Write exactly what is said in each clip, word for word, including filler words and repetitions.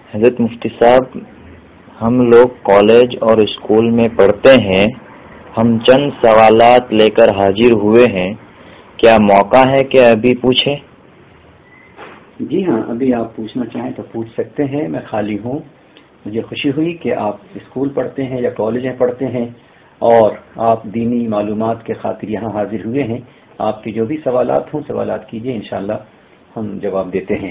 حضرت مفتی صاحب، ہم لوگ کالج اور اسکول میں پڑھتے ہیں، ہم چند سوالات لے کر حاضر ہوئے ہیں، کیا موقع ہے کہ ابھی پوچھیں؟ جی ہاں، ابھی آپ پوچھنا چاہیں تو پوچھ سکتے ہیں، میں خالی ہوں۔ مجھے خوشی ہوئی کہ آپ اسکول پڑھتے ہیں یا کالج میں پڑھتے ہیں اور آپ دینی معلومات کے خاطر یہاں حاضر ہوئے ہیں۔ آپ کے جو بھی سوالات ہوں سوالات کیجئے، انشاءاللہ ہم جواب دیتے ہیں۔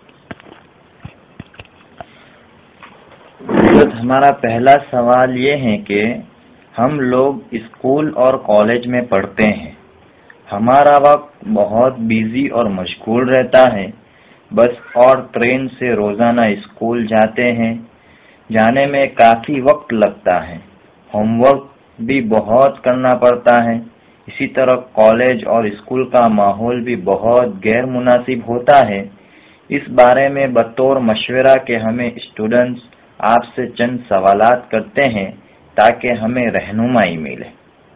ہمارا پہلا سوال یہ ہے کہ ہم لوگ اسکول اور کالج میں پڑھتے ہیں، ہمارا وقت بہت بیزی اور مشغول رہتا ہے، بس اور ٹرین سے روزانہ اسکول جاتے ہیں، جانے میں کافی وقت لگتا ہے، ہوم ورک بھی بہت کرنا پڑتا ہے، اسی طرح کالج اور اسکول کا ماحول بھی بہت غیر مناسب ہوتا ہے۔ اس بارے میں بطور مشورہ کہ ہمیں اسٹوڈنٹس آپ سے چند سوالات کرتے ہیں تاکہ ہمیں رہنمائی ملے۔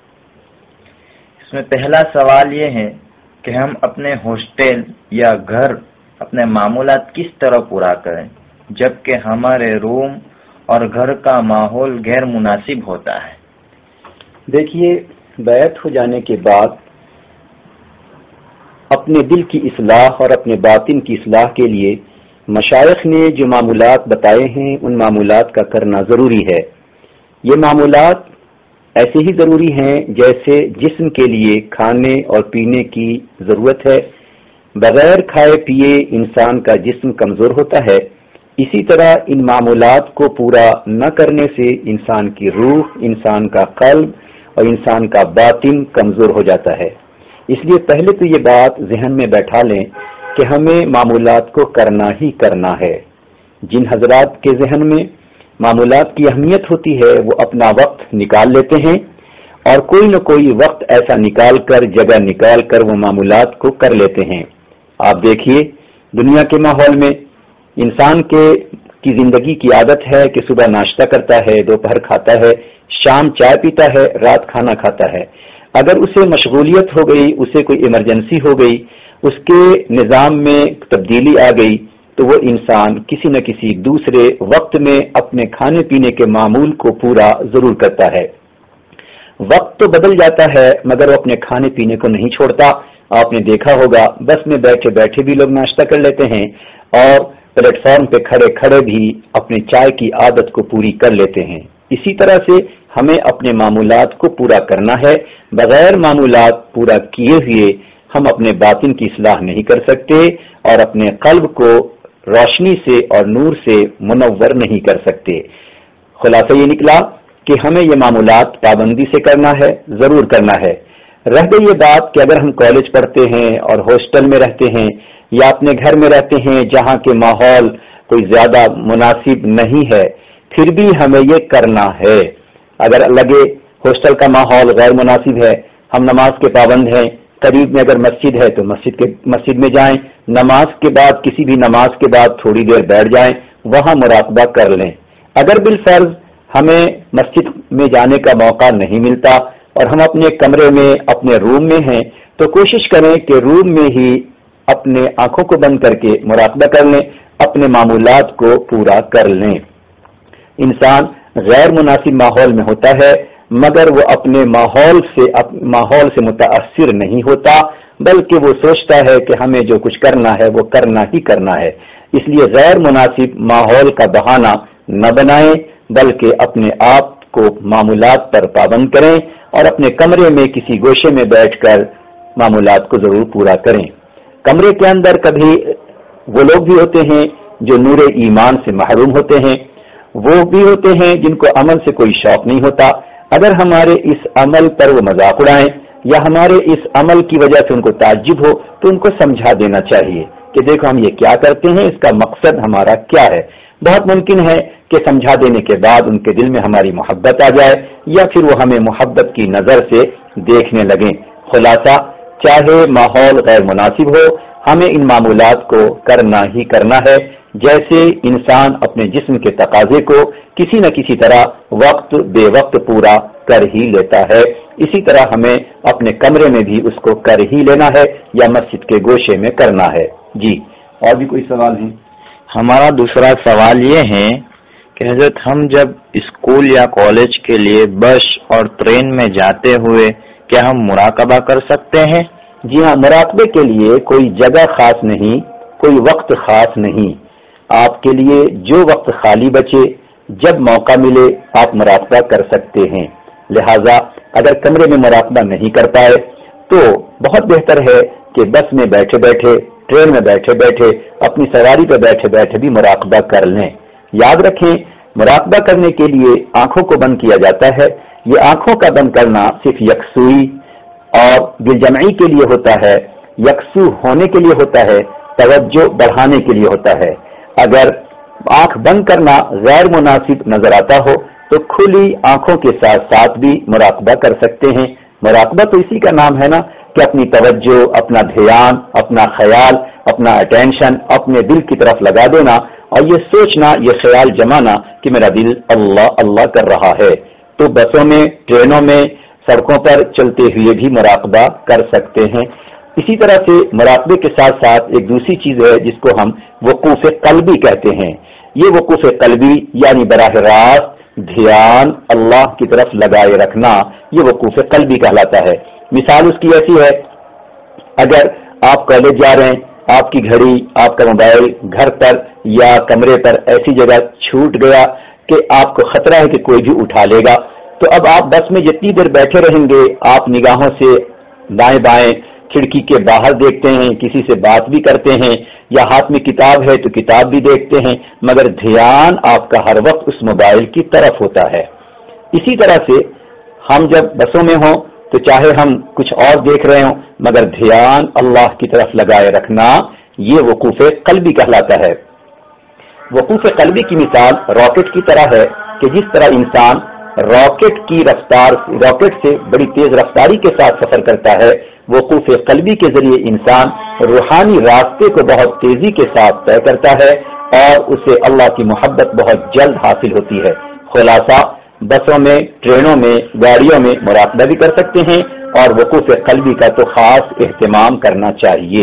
اس میں پہلا سوال یہ ہے کہ ہم اپنے ہاسٹل یا گھر اپنے معمولات کس طرح پورا کریں جبکہ ہمارے روم اور گھر کا ماحول غیر مناسب ہوتا ہے؟ دیکھیے، بیعت ہو جانے کے بعد اپنے دل کی اصلاح اور اپنے باطن کی اصلاح کے لیے مشائخ نے جو معمولات بتائے ہیں ان معمولات کا کرنا ضروری ہے۔ یہ معمولات ایسے ہی ضروری ہیں جیسے جسم کے لیے کھانے اور پینے کی ضرورت ہے، بغیر کھائے پیے انسان کا جسم کمزور ہوتا ہے، اسی طرح ان معمولات کو پورا نہ کرنے سے انسان کی روح، انسان کا قلب اور انسان کا باطن کمزور ہو جاتا ہے۔ اس لیے پہلے تو یہ بات ذہن میں بیٹھا لیں کہ ہمیں معمولات کو کرنا ہی کرنا ہے۔ جن حضرات کے ذہن میں معمولات کی اہمیت ہوتی ہے وہ اپنا وقت نکال لیتے ہیں اور کوئی نہ کوئی وقت ایسا نکال کر، جگہ نکال کر وہ معمولات کو کر لیتے ہیں۔ آپ دیکھیے، دنیا کے ماحول میں انسان کے کی زندگی کی عادت ہے کہ صبح ناشتہ کرتا ہے، دوپہر کھاتا ہے، شام چائے پیتا ہے، رات کھانا کھاتا ہے۔ اگر اسے مشغولیت ہو گئی، اسے کوئی ایمرجنسی ہو گئی، اس کے نظام میں تبدیلی آ گئی تو وہ انسان کسی نہ کسی دوسرے وقت میں اپنے کھانے پینے کے معمول کو پورا ضرور کرتا ہے۔ وقت تو بدل جاتا ہے مگر وہ اپنے کھانے پینے کو نہیں چھوڑتا۔ آپ نے دیکھا ہوگا بس میں بیٹھے بیٹھے بھی لوگ ناشتہ کر لیتے ہیں اور پلیٹ فارم پہ کھڑے کھڑے بھی اپنے چائے کی عادت کو پوری کر لیتے ہیں۔ اسی طرح سے ہمیں اپنے معمولات کو پورا کرنا ہے۔ بغیر معمولات پورا کیے ہوئے ہم اپنے باطن کی اصلاح نہیں کر سکتے اور اپنے قلب کو روشنی سے اور نور سے منور نہیں کر سکتے۔ خلاصہ یہ نکلا کہ ہمیں یہ معمولات پابندی سے کرنا ہے، ضرور کرنا ہے۔ رہ گئی یہ بات کہ اگر ہم کالج پڑھتے ہیں اور ہاسٹل میں رہتے ہیں یا اپنے گھر میں رہتے ہیں جہاں کے ماحول کوئی زیادہ مناسب نہیں ہے، پھر بھی ہمیں یہ کرنا ہے۔ اگر لگے ہاسٹل کا ماحول غیر مناسب ہے، ہم نماز کے پابند ہیں، قریب میں اگر مسجد ہے تو مسجد کے مسجد میں جائیں، نماز کے بعد کسی بھی نماز کے بعد تھوڑی دیر بیٹھ جائیں، وہاں مراقبہ کر لیں۔ اگر بالفرض ہمیں مسجد میں جانے کا موقع نہیں ملتا اور ہم اپنے کمرے میں اپنے روم میں ہیں تو کوشش کریں کہ روم میں ہی اپنے آنکھوں کو بند کر کے مراقبہ کر لیں، اپنے معمولات کو پورا کر لیں۔ انسان غیر مناسب ماحول میں ہوتا ہے مگر وہ اپنے ماحول سے ماحول سے متاثر نہیں ہوتا، بلکہ وہ سوچتا ہے کہ ہمیں جو کچھ کرنا ہے وہ کرنا ہی کرنا ہے۔ اس لیے غیر مناسب ماحول کا بہانہ نہ بنائیں بلکہ اپنے آپ کو معمولات پر پابند کریں اور اپنے کمرے میں کسی گوشے میں بیٹھ کر معمولات کو ضرور پورا کریں۔ کمرے کے اندر کبھی وہ لوگ بھی ہوتے ہیں جو نور ایمان سے محروم ہوتے ہیں، وہ بھی ہوتے ہیں جن کو عمل سے کوئی شوق نہیں ہوتا۔ اگر ہمارے اس عمل پر وہ مذاق اڑائیں یا ہمارے اس عمل کی وجہ سے ان کو تعجب ہو تو ان کو سمجھا دینا چاہیے کہ دیکھو ہم یہ کیا کرتے ہیں، اس کا مقصد ہمارا کیا ہے۔ بہت ممکن ہے کہ سمجھا دینے کے بعد ان کے دل میں ہماری محبت آ جائے یا پھر وہ ہمیں محبت کی نظر سے دیکھنے لگیں۔ خلاصہ، چاہے ماحول غیر مناسب ہو، ہمیں ان معمولات کو کرنا ہی کرنا ہے۔ جیسے انسان اپنے جسم کے تقاضے کو کسی نہ کسی طرح وقت بے وقت پورا کر ہی لیتا ہے، اسی طرح ہمیں اپنے کمرے میں بھی اس کو کر ہی لینا ہے یا مسجد کے گوشے میں کرنا ہے۔ جی، اور بھی کوئی سوال ہے؟ ہمارا دوسرا سوال یہ ہے کہ حضرت ہم جب اسکول یا کالج کے لیے بس اور ٹرین میں جاتے ہوئے کیا ہم مراقبہ کر سکتے ہیں؟ جی ہاں، مراقبے کے لیے کوئی جگہ خاص نہیں، کوئی وقت خاص نہیں. آپ کے لیے جو وقت خالی بچے، جب موقع ملے آپ مراقبہ کر سکتے ہیں. لہذا اگر کمرے میں مراقبہ نہیں کر پائے تو بہت بہتر ہے کہ بس میں بیٹھے بیٹھے، ٹرین میں بیٹھے بیٹھے، اپنی سواری پہ بیٹھے بیٹھے بھی مراقبہ کر لیں. یاد رکھیں، مراقبہ کرنے کے لیے آنکھوں کو بند کیا جاتا ہے. یہ آنکھوں کا بند کرنا صرف یکسوئی اور دل جمعی کے لیے ہوتا ہے، یکسو ہونے کے لیے ہوتا ہے، توجہ بڑھانے کے لیے ہوتا ہے. اگر آنکھ بند کرنا غیر مناسب نظر آتا ہو تو کھلی آنکھوں کے ساتھ ساتھ بھی مراقبہ کر سکتے ہیں. مراقبہ تو اسی کا نام ہے نا کہ اپنی توجہ، اپنا دھیان، اپنا خیال، اپنا اٹینشن اپنے دل کی طرف لگا دینا اور یہ سوچنا، یہ خیال جمانا کہ میرا دل اللہ اللہ کر رہا ہے. تو بسوں میں، ٹرینوں میں، سڑکوں پر چلتے ہوئے بھی مراقبہ کر سکتے ہیں. اسی طرح سے مراقبے کے ساتھ ساتھ ایک دوسری چیز ہے جس کو ہم وقوف قلبی کہتے ہیں. یہ وقوف قلبی یعنی براہ راست دھیان اللہ کی طرف لگائے رکھنا، یہ وقوف قلبی کہلاتا ہے. مثال اس کی ایسی ہے، اگر آپ کالج جا رہے ہیں، آپ کی گھڑی، آپ کا موبائل گھر پر یا کمرے پر ایسی جگہ چھوٹ گیا کہ آپ کو خطرہ ہے کہ کوئی بھی اٹھا لے گا، تو اب آپ بس میں جتنی دیر بیٹھے رہیں گے آپ نگاہوں سے دائیں بائیں کھڑکی کے باہر دیکھتے ہیں، کسی سے بات بھی کرتے ہیں، یا ہاتھ میں کتاب ہے تو کتاب بھی دیکھتے ہیں، مگر دھیان آپ کا ہر وقت اس موبائل کی طرف ہوتا ہے. اسی طرح سے ہم جب بسوں میں ہوں تو چاہے ہم کچھ اور دیکھ رہے ہوں مگر دھیان اللہ کی طرف لگائے رکھنا، یہ وقوف قلبی کہلاتا ہے. وقوف قلبی کی مثال راکٹ کی طرح ہے کہ جس طرح انسان راکٹ کی رفتار راکٹ سے بڑی تیز رفتاری کے ساتھ سفر کرتا ہے، وقوف قلبی کے ذریعے انسان روحانی راستے کو بہت تیزی کے ساتھ طے کرتا ہے اور اسے اللہ کی محبت بہت جلد حاصل ہوتی ہے. خلاصہ، بسوں میں، ٹرینوں میں، گاڑیوں میں مراقبہ بھی کر سکتے ہیں اور وقوف قلبی کا تو خاص اہتمام کرنا چاہیے.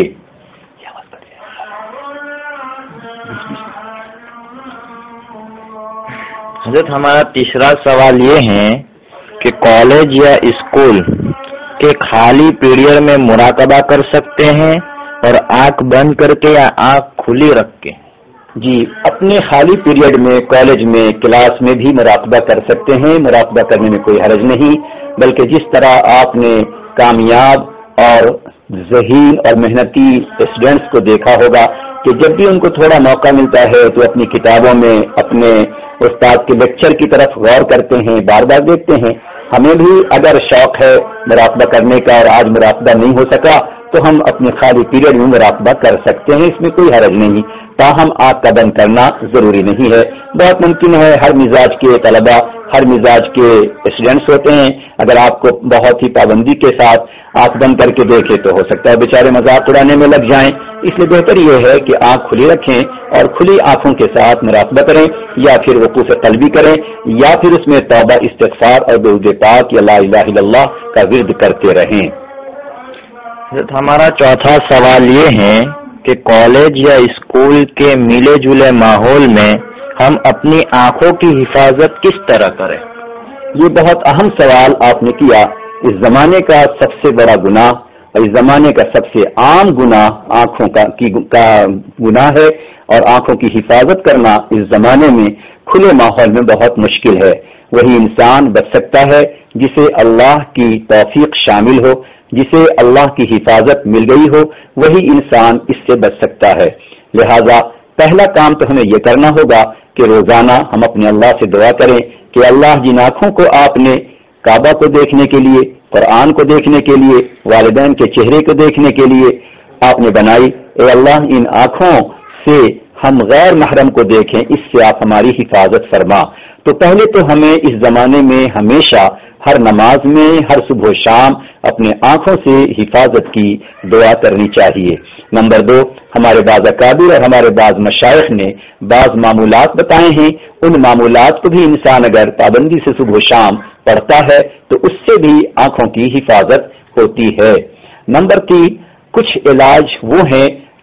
حضرت ہمارا تیسرا سوال یہ ہے کہ کالج یا اسکول کے خالی پیریڈ میں مراقبہ کر سکتے ہیں اور آنکھ بند کر کے یا آنکھ کھلی رکھ کے؟ جی، اپنے خالی پیریڈ میں کالج میں، کلاس میں بھی مراقبہ کر سکتے ہیں. مراقبہ کرنے میں کوئی حرج نہیں، بلکہ جس طرح آپ نے کامیاب اور ذہین اور محنتی اسٹوڈینٹس کو دیکھا ہوگا کہ جب بھی ان کو تھوڑا موقع ملتا ہے تو اپنی کتابوں میں اپنے استاد کے لیکچر کی طرف غور کرتے ہیں، بار بار دیکھتے ہیں. ہمیں بھی اگر شوق ہے مراقبہ کرنے کا اور آج مراقبہ نہیں ہو سکا تو ہم اپنے خالی پیریڈ میں مراقبہ کر سکتے ہیں، اس میں کوئی حرج نہیں. تاہم آنکھ کا بند کرنا ضروری نہیں ہے. بہت ممکن ہے ہر مزاج کے طلباء، ہر مزاج کے اسٹوڈینٹس ہوتے ہیں، اگر آپ کو بہت ہی پابندی کے ساتھ آنکھ بند کر کے دیکھے تو ہو سکتا ہے بیچارے مذاق اڑانے میں لگ جائیں. اس لیے بہتر یہ ہے کہ آنکھ کھلی رکھیں اور کھلی آنکھوں کے ساتھ مراقبہ کریں، یا پھر وقوف قلبی کریں، یا پھر اس میں توبہ، استغفار اور درود پاک یا لا الہ الا اللہ کا ورد کرتے رہیں. ہمارا چوتھا سوال یہ ہے کہ کالج یا اسکول کے ملے جلے ماحول میں ہم اپنی آنکھوں کی حفاظت کس طرح کریں؟ یہ بہت اہم سوال آپ نے کیا. اس زمانے کا سب سے بڑا گناہ اور اس زمانے کا سب سے عام گناہ آنکھوں کا کی کا گناہ ہے، اور آنکھوں کی حفاظت کرنا اس زمانے میں کھلے ماحول میں بہت مشکل ہے. وہی انسان بچ سکتا ہے جسے اللہ کی توفیق شامل ہو، جسے اللہ کی حفاظت مل گئی ہو، وہی انسان اس سے بچ سکتا ہے. لہذا پہلا کام تو ہمیں یہ کرنا ہوگا کہ روزانہ ہم اپنے اللہ سے دعا کریں کہ اللہ جن آنکھوں کو آپ نے کعبہ کو دیکھنے کے لیے، قرآن کو دیکھنے کے لیے، والدین کے چہرے کو دیکھنے کے لیے آپ نے بنائی، اے اللہ ان آنکھوں سے ہم غیر محرم کو دیکھیں، اس سے آپ ہماری حفاظت فرما. تو پہلے تو ہمیں اس زمانے میں ہمیشہ ہر نماز میں، ہر صبح و شام اپنے آنکھوں سے حفاظت کی دعا کرنی چاہیے. نمبر دو، ہمارے بعض اکابر اور ہمارے بعض مشائخ نے بعض معمولات بتائے ہیں، ان معمولات کو بھی انسان اگر پابندی سے صبح و شام پڑھتا ہے تو اس سے بھی آنکھوں کی حفاظت ہوتی ہے. نمبر تین، کچھ علاج وہ ہیں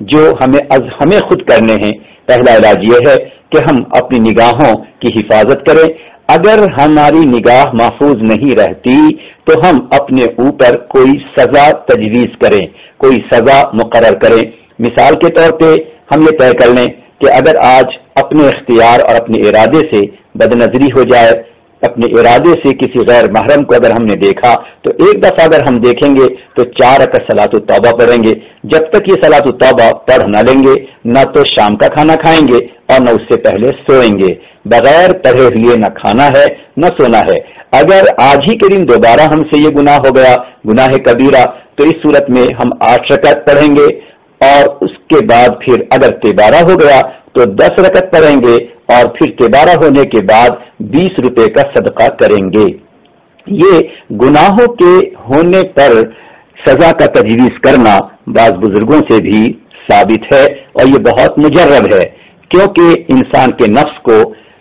جو ہمیں از ہمیں خود کرنے ہیں۔ پہلا علاج یہ ہے کہ ہم اپنی نگاہوں کی حفاظت کریں۔ اگر ہماری نگاہ محفوظ نہیں رہتی تو ہم اپنے اوپر کوئی سزا تجویز کریں، کوئی سزا مقرر کریں۔ مثال کے طور پہ ہم یہ طے کر لیں کہ اگر آج اپنے اختیار اور اپنے ارادے سے بدنظری ہو جائے، اپنے ارادے سے کسی غیر محرم کو اگر ہم نے دیکھا تو ایک دفعہ اگر ہم دیکھیں گے تو چار رکعت صلاۃ التوبہ پڑھیں گے۔ جب تک یہ صلاۃ التوبہ پڑھ نہ لیں گے نہ تو شام کا کھانا کھائیں گے اور نہ اس سے پہلے سوئیں گے۔ بغیر پڑھے ہوئے نہ کھانا ہے نہ سونا ہے۔ اگر آج ہی کے دن دوبارہ ہم سے یہ گناہ ہو گیا، گناہ کبیرہ، تو اس صورت میں ہم آٹھ رکعت پڑھیں گے اور اس کے بعد پھر اگر تیبارہ ہو گیا تو دس رکعت پڑھیں گے اور پھر تیبارہ ہونے کے بعد بیس روپے کا صدقہ کریں گے۔ یہ گناہوں کے ہونے پر سزا کا تجویز کرنا بعض بزرگوں سے بھی ثابت ہے اور یہ بہت مجرب ہے، کیونکہ انسان کے نفس کو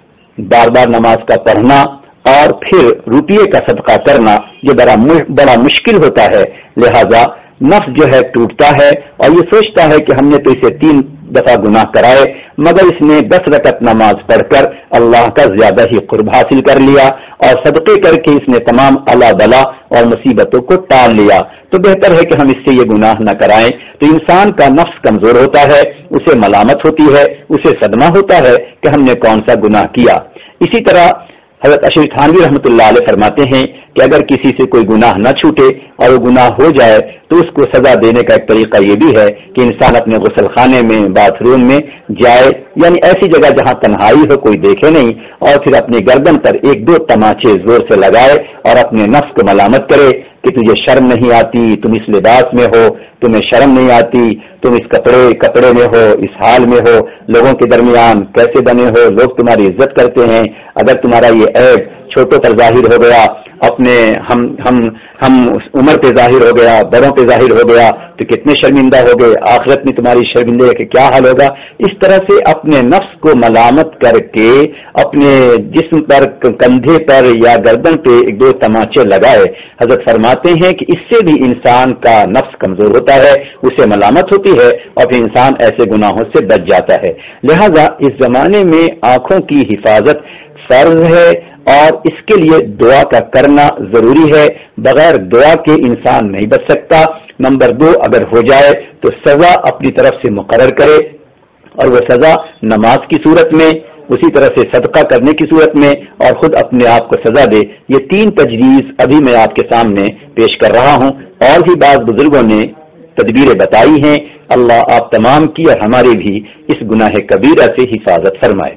بار بار نماز کا پڑھنا اور پھر روپیے کا صدقہ کرنا یہ بڑا بڑا مشکل ہوتا ہے۔ لہذا نفس جو ہے ٹوٹتا ہے اور یہ سوچتا ہے کہ ہم نے تو اسے تین دفعہ گناہ کرائے مگر اس نے دس رکعت نماز پڑھ کر اللہ کا زیادہ ہی قرب حاصل کر لیا اور صدقے کر کے اس نے تمام الا بلا اور مصیبتوں کو ٹال لیا، تو بہتر ہے کہ ہم اس سے یہ گناہ نہ کرائیں۔ تو انسان کا نفس کمزور ہوتا ہے، اسے ملامت ہوتی ہے، اسے صدمہ ہوتا ہے کہ ہم نے کون سا گناہ کیا۔ اسی طرح حضرت اشرف تھانوی رحمۃ اللہ علیہ فرماتے ہیں کہ اگر کسی سے کوئی گناہ نہ چھوٹے اور وہ گناہ ہو جائے تو اس کو سزا دینے کا ایک طریقہ یہ بھی ہے کہ انسان اپنے غسل خانے میں، باتھ روم میں جائے، یعنی ایسی جگہ جہاں تنہائی ہو، کوئی دیکھے نہیں، اور پھر اپنی گردن پر ایک دو تماچے زور سے لگائے اور اپنے نفس کو ملامت کرے کہ تجھے شرم نہیں آتی، تم اس لباس میں ہو، تمہیں شرم نہیں آتی، تم اس کپڑے کپڑے میں ہو، اس حال میں ہو، لوگوں کے درمیان کیسے بنے ہو، لوگ تمہاری عزت کرتے ہیں، اگر تمہارا یہ عیب چھوٹوں پر ظاہر ہو گیا، اپنے ہم ہم ہم عمر پہ ظاہر ہو گیا، بڑوں پہ ظاہر ہو گیا تو کتنے شرمندہ ہو گئے، آخرت میں تمہاری شرمندگی کا کیا حال ہوگا۔ اس طرح سے اپنے نفس کو ملامت کر کے اپنے جسم پر، کندھے پر یا گردن پہ ایک دو تماچے لگائے، حضرت فرماتے ہیں کہ اس سے بھی انسان کا نفس کمزور ہوتا ہے، اسے ملامت ہوتی ہے اور پھر انسان ایسے گناہوں سے بچ جاتا ہے۔ لہذا اس زمانے میں آنکھوں کی حفاظت فرض ہے اور اس کے لیے دعا کا کرنا ضروری ہے، بغیر دعا کے انسان نہیں بچ سکتا۔ نمبر دو، اگر ہو جائے تو سزا اپنی طرف سے مقرر کرے، اور وہ سزا نماز کی صورت میں، اسی طرح سے صدقہ کرنے کی صورت میں، اور خود اپنے آپ کو سزا دے۔ یہ تین تجویز ابھی میں آپ کے سامنے پیش کر رہا ہوں، اور بھی بعض بزرگوں نے تدبیریں بتائی ہیں۔ اللہ آپ تمام کی اور ہماری بھی اس گناہ کبیرہ سے حفاظت فرمائے۔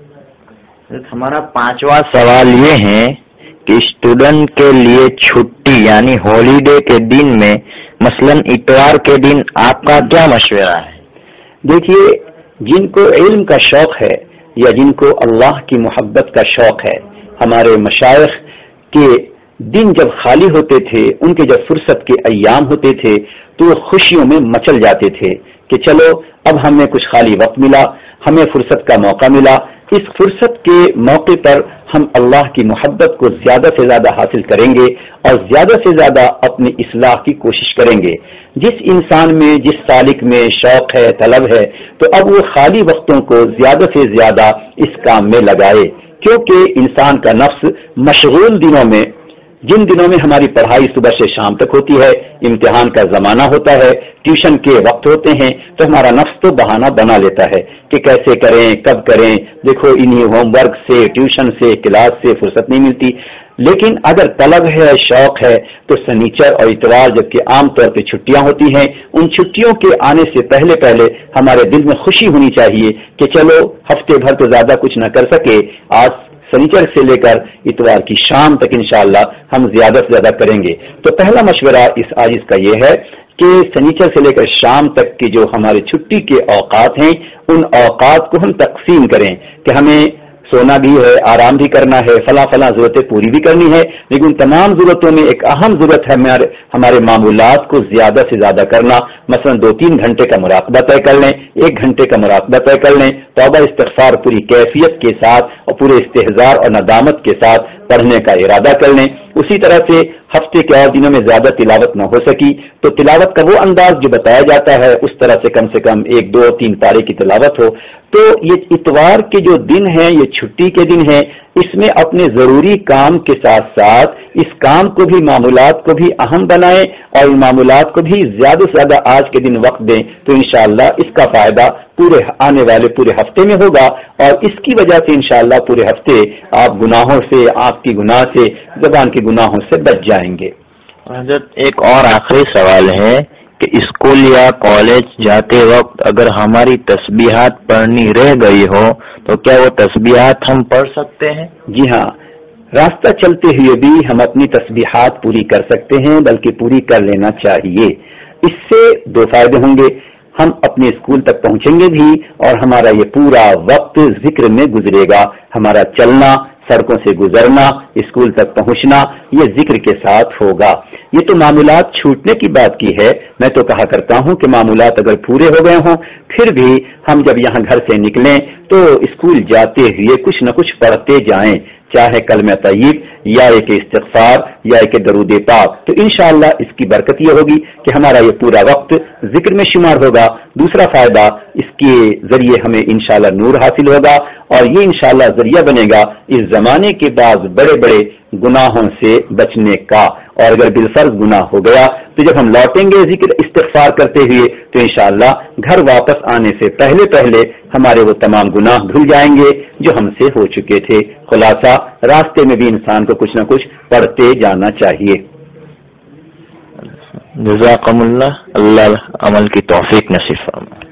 ہمارا پانچواں سوال یہ ہے کہ اسٹوڈنٹ کے لیے چھٹی یعنی ہالیڈے کے دن میں مثلاً اتوار کے دن آپ کا کیا مشورہ ہے؟ دیکھیے، جن کو علم کا شوق ہے یا جن کو اللہ کی محبت کا شوق ہے، ہمارے مشائخ کے دن جب خالی ہوتے تھے، ان کے جب فرصت کے ایام ہوتے تھے تو وہ خوشیوں میں مچل جاتے تھے کہ چلو اب ہمیں کچھ خالی وقت ملا، ہمیں فرصت کا موقع ملا، اس فرصت کے موقع پر ہم اللہ کی محبت کو زیادہ سے زیادہ حاصل کریں گے اور زیادہ سے زیادہ اپنی اصلاح کی کوشش کریں گے۔ جس انسان میں، جس سالک میں شوق ہے، طلب ہے، تو اب وہ خالی وقتوں کو زیادہ سے زیادہ اس کام میں لگائے، کیونکہ انسان کا نفس مشغول دنوں میں، جن دنوں میں ہماری پڑھائی صبح سے شام تک ہوتی ہے، امتحان کا زمانہ ہوتا ہے، ٹیوشن کے وقت ہوتے ہیں، تو ہمارا نفس تو بہانہ بنا لیتا ہے کہ کیسے کریں، کب کریں، دیکھو انہی ہوم ورک سے، ٹیوشن سے، کلاس سے فرصت نہیں ملتی۔ لیکن اگر طلب ہے، شوق ہے، تو سنیچر اور اتوار جبکہ عام طور پہ چھٹیاں ہوتی ہیں، ان چھٹیوں کے آنے سے پہلے پہلے ہمارے دل میں خوشی ہونی چاہیے کہ چلو ہفتے بھر تو زیادہ کچھ نہ کر سکے، آج سنیچر سے لے کر اتوار کی شام تک انشاءاللہ ہم زیادہ سے زیادہ کریں گے۔ تو پہلا مشورہ اس آج کا یہ ہے کہ سنیچر سے لے کر شام تک کی جو ہمارے چھٹی کے اوقات ہیں، ان اوقات کو ہم تقسیم کریں کہ ہمیں سونا بھی ہے، آرام بھی کرنا ہے، فلاں فلاں ضرورتیں پوری بھی کرنی ہے، لیکن تمام ضرورتوں میں ایک اہم ضرورت ہے ہمارے معمولات کو زیادہ سے زیادہ کرنا۔ مثلا دو تین گھنٹے کا مراقبہ طے کر لیں، ایک گھنٹے کا مراقبہ طے کر لیں، توبہ استغفار پوری کیفیت کے ساتھ اور پورے استحضار اور ندامت کے ساتھ پڑھنے کا ارادہ کر لیں۔ اسی طرح سے ہفتے کے اور دنوں میں زیادہ تلاوت نہ ہو سکی تو تلاوت کا وہ انداز جو بتایا جاتا ہے اس طرح سے کم سے کم ایک دو تین پارے کی تلاوت ہو. تو یہ اتوار کے جو دن ہے یہ چھٹی کے دن ہے، اس میں اپنے ضروری کام کے ساتھ ساتھ اس کام کو بھی معمولات کو بھی اہم بنائیں اور ان معمولات کو بھی زیادہ سے زیادہ آج کے دن وقت دیں تو انشاءاللہ اس کا فائدہ پورے آنے والے پورے ہفتے میں ہوگا اور اس کی وجہ سے انشاءاللہ پورے ہفتے آپ گناہوں سے، آپ کی گناہ سے، زبان کے گناہوں سے بچ جائیں گے. حضرت ایک اور آخری سوال ہے کہ اسکول یا کالج جاتے وقت اگر ہماری تسبیحات پڑھنی رہ گئی ہو تو کیا وہ تسبیحات ہم پڑھ سکتے ہیں؟ جی ہاں، راستہ چلتے ہوئے بھی ہم اپنی تسبیحات پوری کر سکتے ہیں، بلکہ پوری کر لینا چاہیے. اس سے دو فائدے ہوں گے، ہم اپنے اسکول تک پہنچیں گے بھی اور ہمارا یہ پورا وقت ذکر میں گزرے گا. ہمارا چلنا، سڑکوں سے گزرنا، اسکول تک پہنچنا یہ ذکر کے ساتھ ہوگا. یہ تو معمولات چھوٹنے کی بات کی ہے. میں تو کہا کرتا ہوں کہ معمولات اگر پورے ہو گئے ہوں پھر بھی ہم جب یہاں گھر سے نکلیں تو اسکول جاتے ہوئے کچھ نہ کچھ پڑھتے جائیں، چاہے کلمہ طیب یا ایک استغفار یا ایک درود پاک. تو انشاءاللہ اس کی برکت یہ ہوگی کہ ہمارا یہ پورا وقت ذکر میں شمار ہوگا. دوسرا فائدہ اس کے ذریعے ہمیں انشاءاللہ نور حاصل ہوگا اور یہ انشاءاللہ ذریعہ بنے گا اس زمانے کے بعض بڑے بڑے گناہوں سے بچنے کا. اور اگر بالفرض گناہ ہو گیا تو جب ہم لوٹیں گے ذکر استغفار کرتے ہوئے تو انشاءاللہ گھر واپس آنے سے پہلے پہلے ہمارے وہ تمام گناہ دھل جائیں گے جو ہم سے ہو چکے تھے. خلاصہ راستے میں بھی انسان کو کچھ نہ کچھ پڑھتے جانا چاہیے. جزاکم اللہ، اللہ عمل کی توفیق نصیب فرمائے.